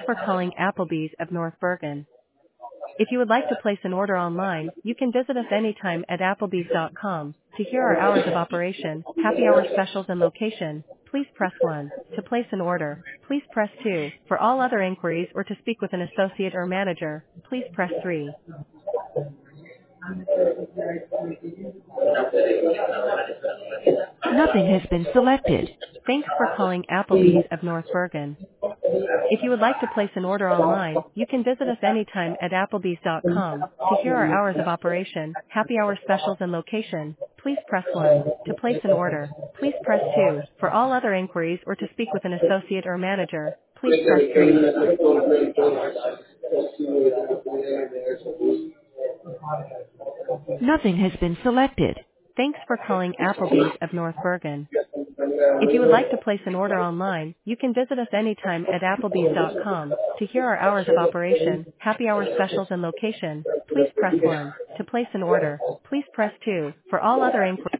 for calling Applebee's of North Bergen. If you would like to place an order online, you can visit us anytime at applebees.com. To hear our hours of operation, happy hour specials and location, please press 1. To place an order, please press 2. For all other inquiries or to speak with an associate or manager, please press 3. Nothing has been selected. Thanks for calling Applebee's of North Bergen. If you would like to place an order online, you can visit us anytime at applebees.com. To hear our hours of operation, happy hour specials and location, please press 1. To place an order, please press 2. For all other inquiries or to speak with an associate or manager, please press 3. Nothing has been selected. Thanks for calling Applebee's of North Bergen. If you would like to place an order online, you can visit us anytime at applebees.com. To hear our hours of operation, happy hour specials and location, please press 1. To place an order, please press 2. For all other inquiries,